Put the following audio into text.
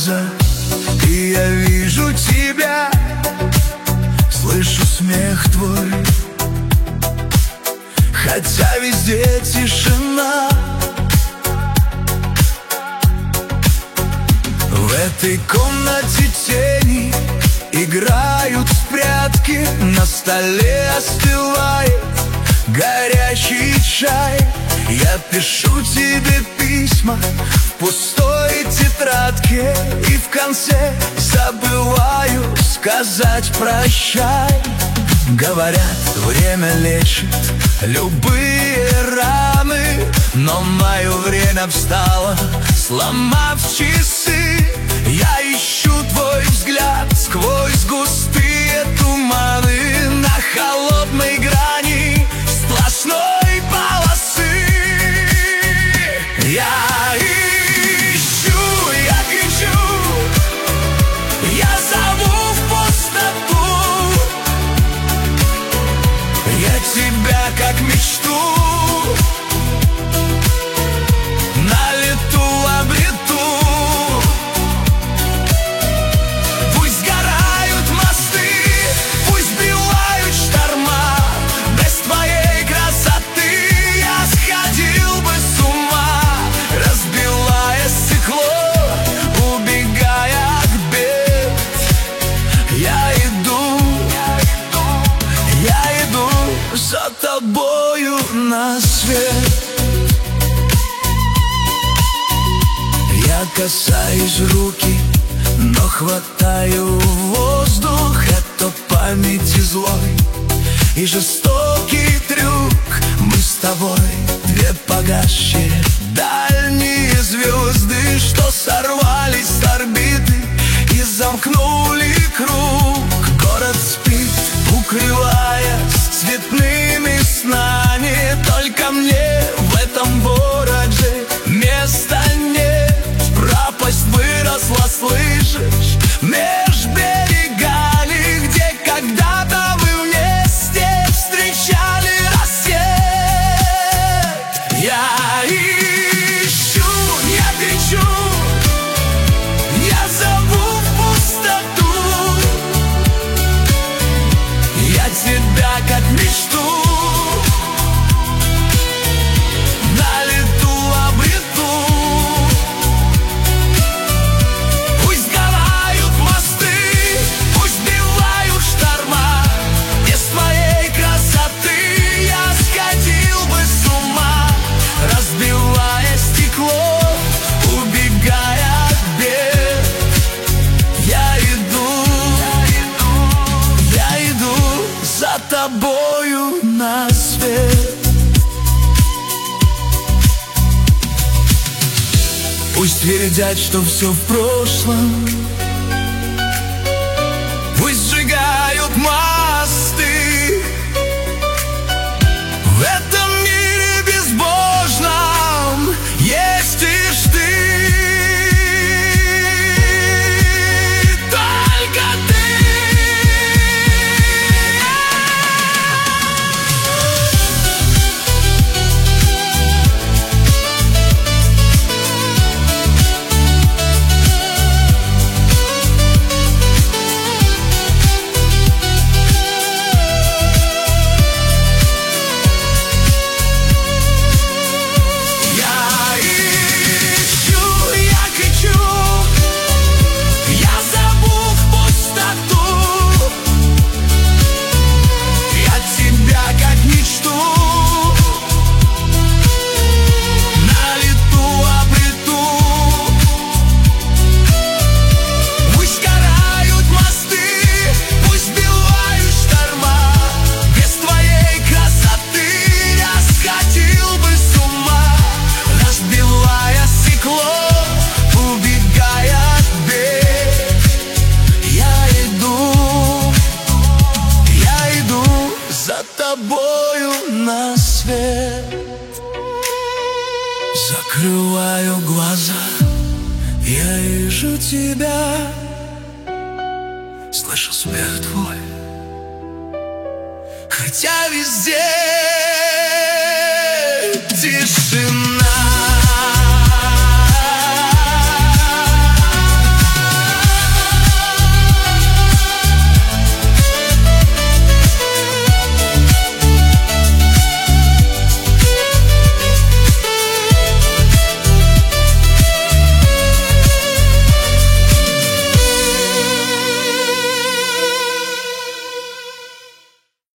глаза, и я вижу тебя, слышу смех твой, хотя везде тишина. В этой комнате тени играют в прятки, на столе остывает горячий чай. Я пишу тебе письма в пустой тетрадке, и в конце забываю сказать прощай. Говорят, время лечит любые раны, но мое время встало, сломав часы. Я ищу твой взгляд сквозь густые туманы, на холодной грани сплошной полосы. Я ищу, я кричу, я зову в пустоту, я тебя как мечту на лету обрету. Пусть сгорают мосты, пусть сбивают шторма, без твоей красоты я сходил бы с ума. Разбивая стекло, убегая от бед, я иду за тобою на свет. Я касаюсь руки, но хватаю воздух. Это памяти злой и жестокий трюк. Мы с тобой две погасшие дальние звезды, что сорвались с орбиты и замкнули круг. Город спит, укрываясь цветными снами, только мне в этом городе места нет. Пропасть выросла, слышишь, меж берегами, где когда-то мы вместе встречали рассвет. Я ищу, я кричу, я зову в пустоту, я тебя как мечту на лету обрету. Пусть сгорают мосты, пусть сбивают шторма, без твоей красоты я сходил бы с ума. Разбивая стекло, убегая от бед, я иду за тобою на свет. Пусть твердят, что все в прошлом, пусть сжигают мосты. В этом мире безбожном есть лишь ты, только ты. Закрываю глаза, я вижу тебя, слышу смех твой, хотя везде тишина.